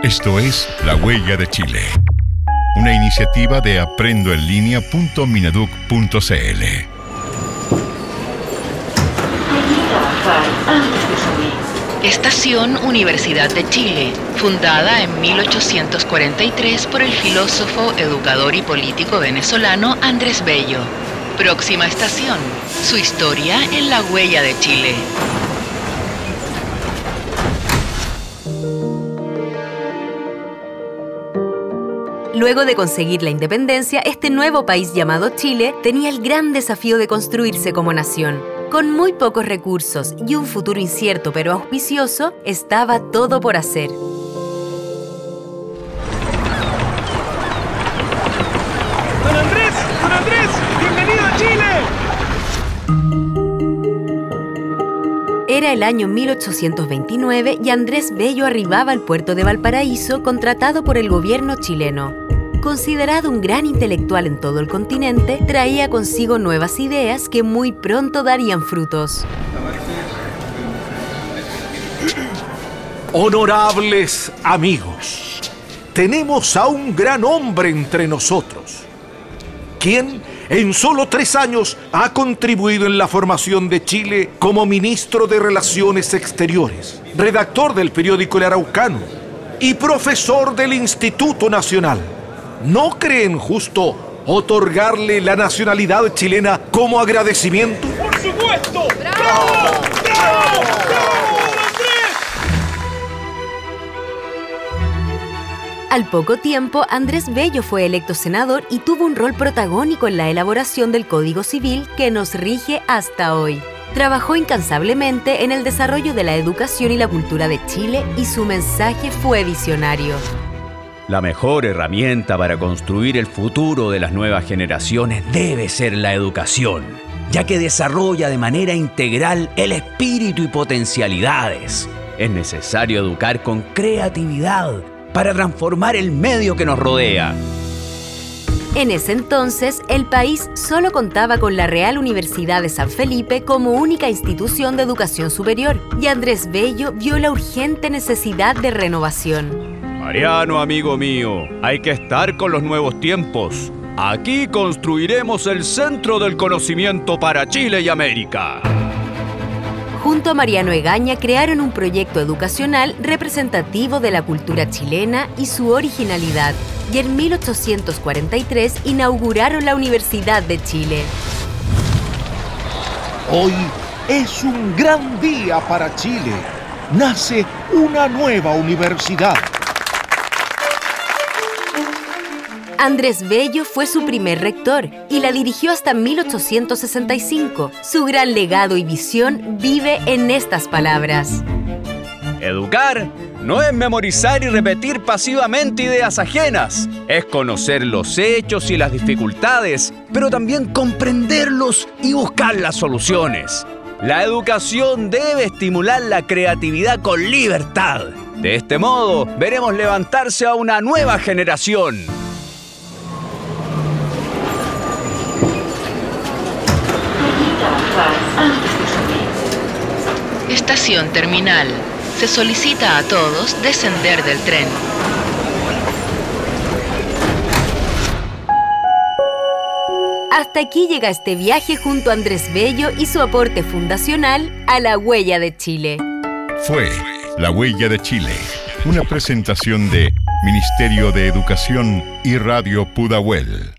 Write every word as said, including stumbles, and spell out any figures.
Esto es La Huella de Chile, una iniciativa de aprendo en línea punto mineduc punto c l. Estación Universidad de Chile, fundada en mil ochocientos cuarenta y tres por el filósofo, educador y político venezolano Andrés Bello. Próxima estación, su historia en La Huella de Chile. Luego de conseguir la independencia, este nuevo país llamado Chile tenía el gran desafío de construirse como nación. Con muy pocos recursos y un futuro incierto pero auspicioso, estaba todo por hacer. ¡Don Andrés! ¡Don Andrés! ¡Bienvenido a Chile! Era el año mil ochocientos veintinueve y Andrés Bello arribaba al puerto de Valparaíso contratado por el gobierno chileno. Considerado un gran intelectual en todo el continente, traía consigo nuevas ideas que muy pronto darían frutos. Honorables amigos, tenemos a un gran hombre entre nosotros, quien en solo tres años ha contribuido en la formación de Chile como ministro de Relaciones Exteriores, redactor del periódico El Araucano y profesor del Instituto Nacional. ¿No creen justo otorgarle la nacionalidad chilena como agradecimiento? ¡Por supuesto! ¡Bravo! ¡Bravo! ¡Bravo! ¡Bravo, Andrés! Al poco tiempo, Andrés Bello fue electo senador y tuvo un rol protagónico en la elaboración del Código Civil que nos rige hasta hoy. Trabajó incansablemente en el desarrollo de la educación y la cultura de Chile y su mensaje fue visionario. La mejor herramienta para construir el futuro de las nuevas generaciones debe ser la educación, ya que desarrolla de manera integral el espíritu y potencialidades. Es necesario educar con creatividad para transformar el medio que nos rodea. En ese entonces, el país solo contaba con la Real Universidad de San Felipe como única institución de educación superior, y Andrés Bello vio la urgente necesidad de renovación. Mariano, amigo mío, hay que estar con los nuevos tiempos. Aquí construiremos el centro del conocimiento para Chile y América. Junto a Mariano Egaña crearon un proyecto educacional representativo de la cultura chilena y su originalidad, y en mil ochocientos cuarenta y tres inauguraron la Universidad de Chile. Hoy es un gran día para Chile. Nace una nueva universidad. Andrés Bello fue su primer rector y la dirigió hasta mil ochocientos sesenta y cinco. Su gran legado y visión vive en estas palabras. Educar no es memorizar y repetir pasivamente ideas ajenas. Es conocer los hechos y las dificultades, pero también comprenderlos y buscar las soluciones. La educación debe estimular la creatividad con libertad. De este modo, veremos levantarse a una nueva generación. Estación terminal. Se solicita a todos descender del tren. Hasta aquí llega este viaje junto a Andrés Bello y su aporte fundacional a La Huella de Chile. Fue La Huella de Chile, una presentación de Ministerio de Educación y Radio Pudahuel.